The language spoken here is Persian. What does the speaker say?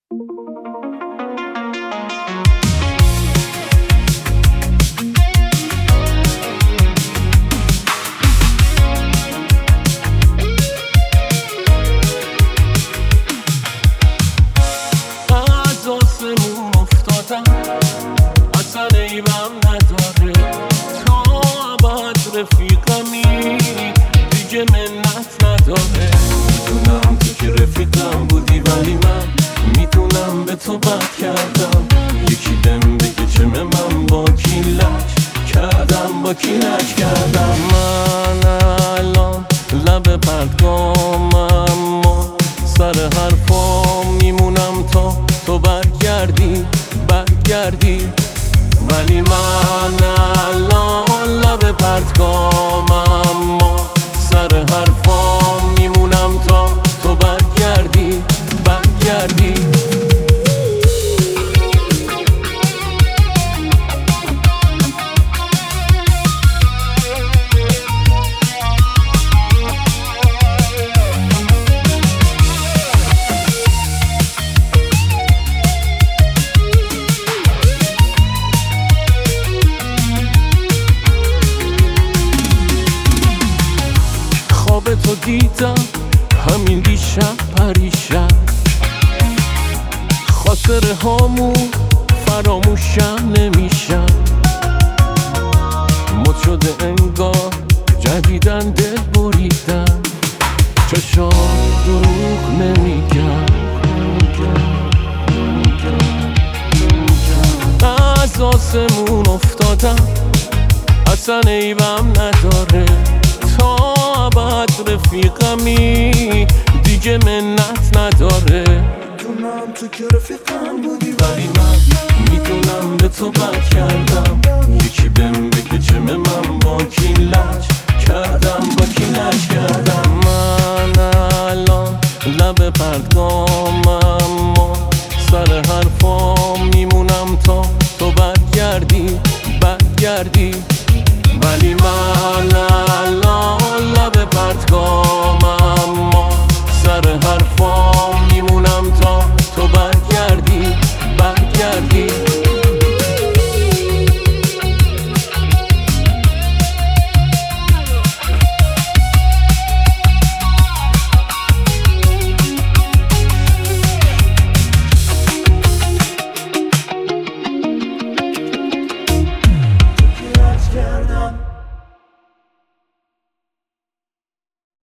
از آسمون افتادم اصلا ایبم نداره تا ابد رفیقمی دیگه منت نداره. میدونم تو که رفیقم بودی ولی من میدونم به تو بد کردم. یکی بهم بگه چمه من با کی لج کردم با کی لج کردم. من الان لب پرتگامم اما سر حرفام میمونم تا تو برگردی ولی من الان لب پرتگامم اما سر حرفام میمونم تا تو برگردی. خواب تو دیدم همین دیشب پریشب، خاطره هامون فراموشم نمیشم. مد شده انگار جدیدن دل بریدم، چشام دروغ نمیگم. از آسمون افتادم اصلا عیبم نداره تا ابد رفیقمی دیگه منت نداره. میدونم تو که رفیقم بودی ولی من میدونم به تو بد کردم. یکی بهم بگه چمه من با کی لج کردم من الان لب پرتگامم اما سر حرفام